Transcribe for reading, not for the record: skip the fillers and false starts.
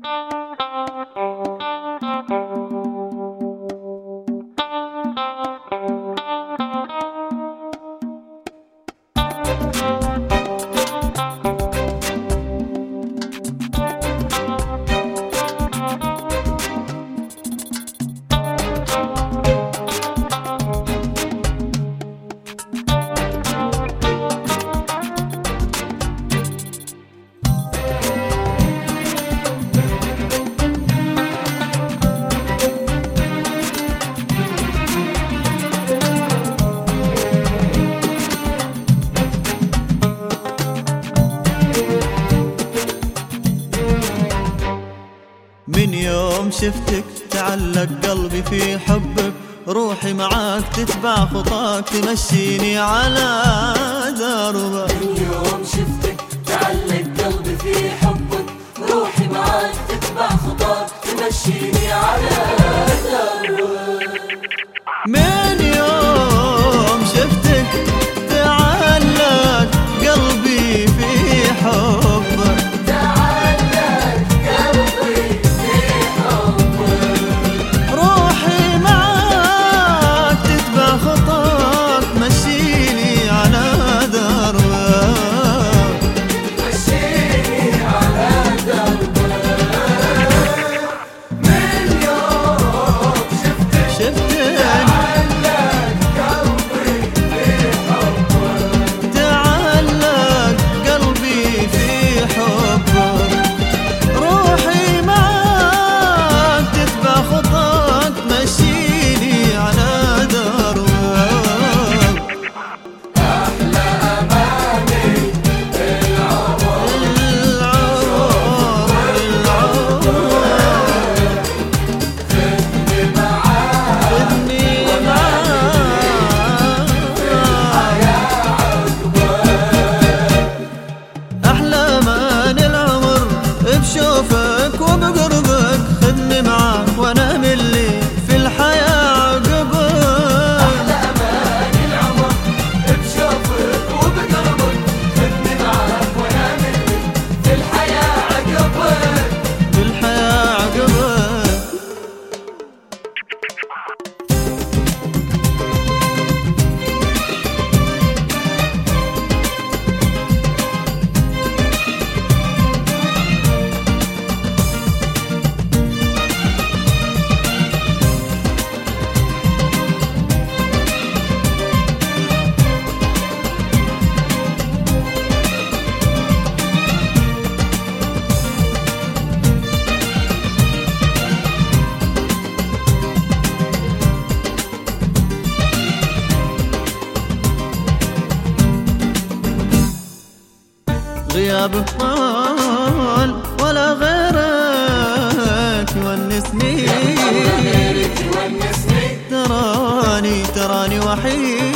من يوم شفتك تعلق قلبي في حبك، روحي معاك تتبع خطاك تمشيني على دربك. من يوم شفتك تعلق قلبي في حبك، روحي معاك تتبع خطاك تمشيني على دربك. من يوم شفتك تعلق قلبي في حبك، بشوفك وبقربك خدني معاك وانا ملي في الحياة عقبك. أحلى أمان العمر بشوفك وبقربك خدني معاك وانا ملي في الحياة عقبك. في الحياة عقبك. غيابك طال ولا غيرك يونسني، تراني وحيد